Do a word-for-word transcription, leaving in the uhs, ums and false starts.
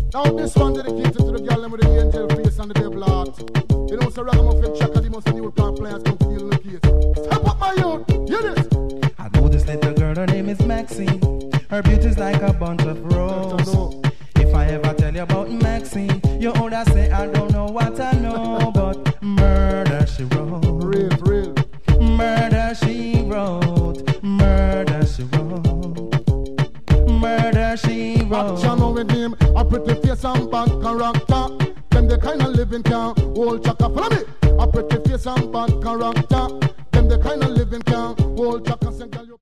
Now this one dedicated to the girl with the angel face and the devil heart. You know, so Ragamuffin Chaka, the most new plant players come to deal in the case. Step up my youth, hear this. I know this little girl, her name is Maxine. Her beauty's like a bunch of roses. If I ever tell you about Maxine, you older say I don't know what I know, but murder she wrote. Real, real. Murder she wrote. Murder she wrote. Murder she wrote. Action with him, a pretty face and bad character. Them the kind of living can hold Chaka. Follow me. A pretty face and bad character. Them the kind of living can hold Chaka.